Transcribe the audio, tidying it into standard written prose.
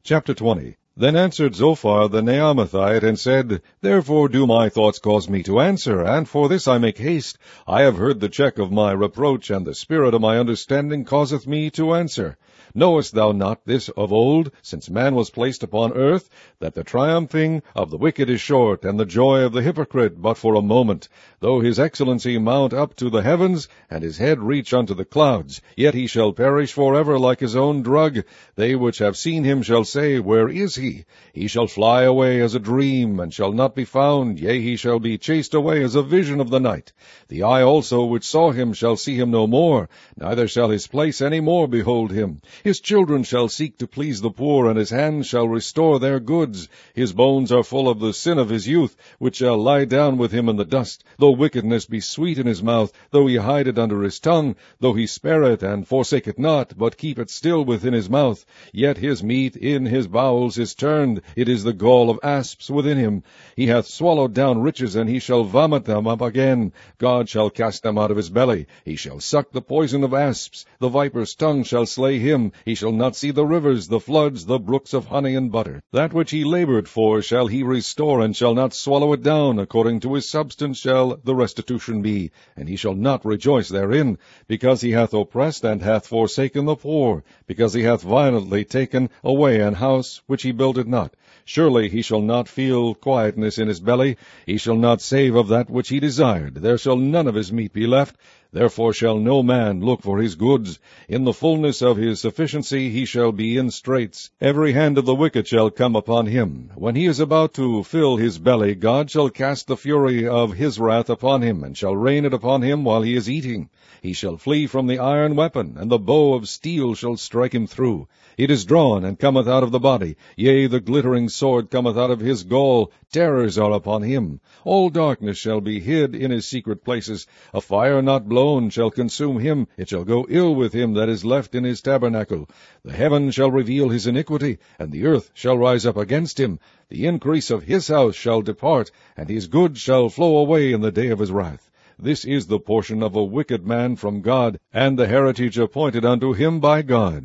Chapter 20. Then answered Zophar the Naamathite, and said, Therefore do my thoughts cause me to answer, and for this I make haste. I have heard the check of my reproach, and the spirit of my understanding causeth me to answer. Knowest thou not this of old, since man was placed upon earth, that the triumphing of the wicked is short, and the joy of the hypocrite but for a moment? Though his excellency mount up to the heavens, and his head reach unto the clouds, yet he shall perish forever like his own drug. They which have seen him shall say, Where is he? He shall fly away as a dream, and shall not be found, yea, he shall be chased away as a vision of the night. The eye also which saw him shall see him no more, neither shall his place any more behold him. His children shall seek to please the poor, and his hands shall restore their goods. His bones are full of the sin of his youth, which shall lie down with him in the dust. Though wickedness be sweet in his mouth, though he hide it under his tongue, though he spare it, and forsake it not, but keep it still within his mouth, yet his meat in his bowels is turned, it is the gall of asps within him. He hath swallowed down riches, and he shall vomit them up again. God shall cast them out of his belly. He shall suck the poison of asps. The viper's tongue shall slay him. He shall not see the rivers, the floods, the brooks of honey and butter. That which he labored for shall he restore, and shall not swallow it down. According to his substance shall the restitution be, and he shall not rejoice therein, because he hath oppressed and hath forsaken the poor, because he hath violently taken away an house which he builded not. Surely he shall not feel quietness in his belly. He shall not save of that which he desired. There shall none of his meat be left. Therefore shall no man look for his goods. In the fullness of his sufficiency he shall be in straits. Every hand of the wicked shall come upon him. When he is about to fill his belly, God shall cast the fury of his wrath upon him, and shall rain it upon him while he is eating. He shall flee from the iron weapon, and the bow of steel shall strike him through. It is drawn, and cometh out of the body. Yea, the glittering sword cometh out of his gall. Terrors are upon him. All darkness shall be hid in his secret places. A fire not blown shall consume him. It shall go ill with him that is left in his tabernacle. The heaven shall reveal his iniquity, and the earth shall rise up against him. The increase of his house shall depart, and his goods shall flow away in the day of his wrath. This is the portion of a wicked man from God, and the heritage appointed unto him by God.